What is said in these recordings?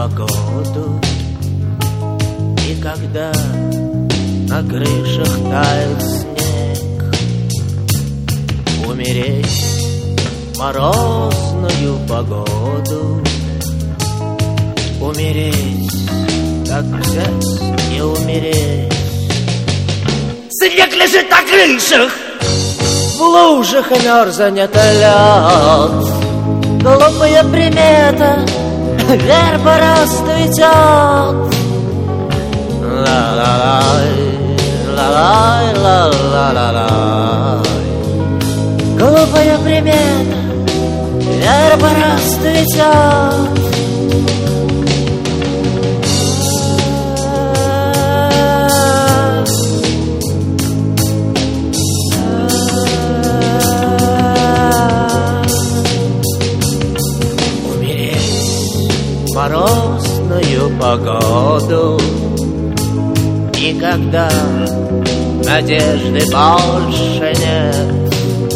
непогоду. И когда на крышах тает снег, умереть в морозную погоду. Умереть, как взять не умереть. Снег лежит на крышах, в лужах и мерзнет лед. Глупая примета, верба расцветет. Ла-ла-лай, ла-лай, ла-ла-ла-лай. Глупая примета, верба расцветет. Морозную погоду. И когда надежды больше нет,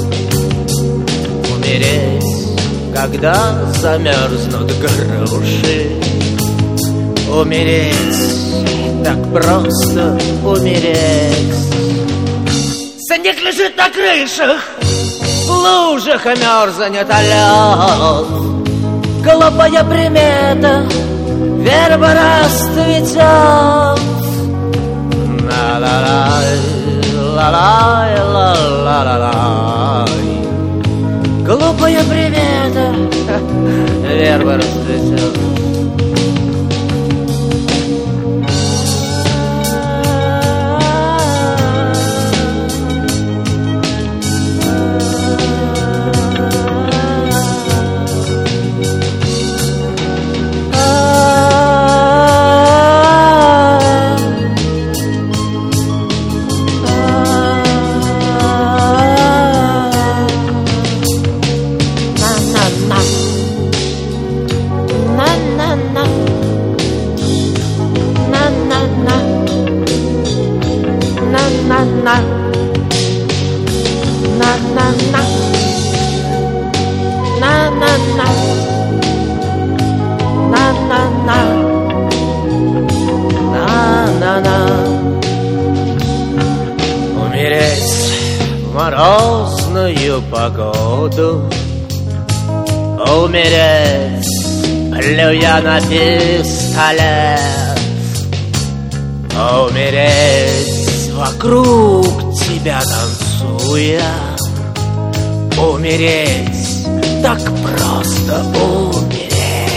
умереть, когда замерзнут груши. Умереть, так просто умереть. Снег лежит на крышах, в лужах и мерзнет лед. Глупая примета, верба расцветет. Ла-ла-лай, ла-лай, ла-ла-ла-лай. Глупая примета, верба расцветет. Умереть в морозную погоду. Умереть, плюя на пистолет. Умереть, вокруг тебя танцуя. Умереть, так просто умереть.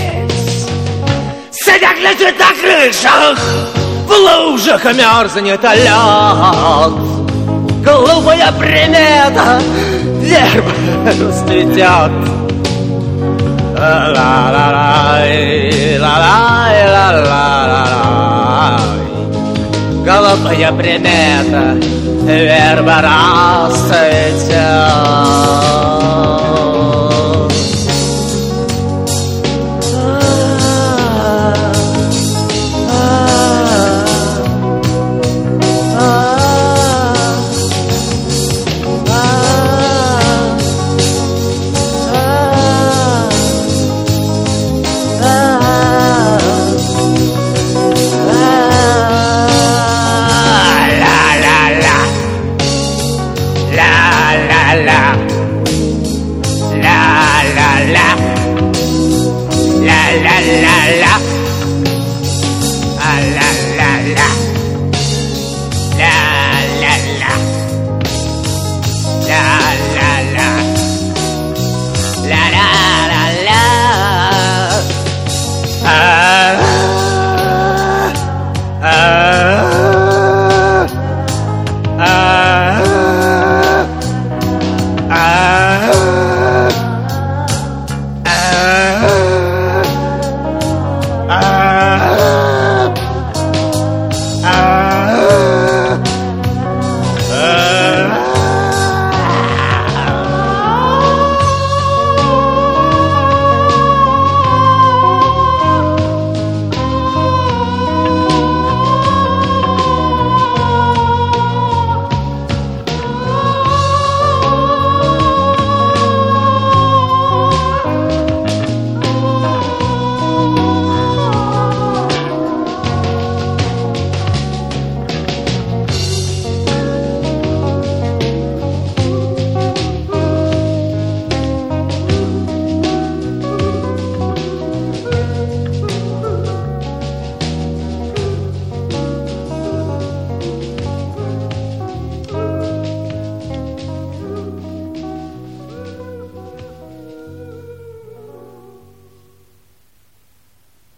Снег лежит на крышах, в лужах мерзнет лед. Глупая примета, верба расцветет. Ла-ла-лай, ла-лай, ла-ла-ла-лай. Глупая примета, верба расцветет.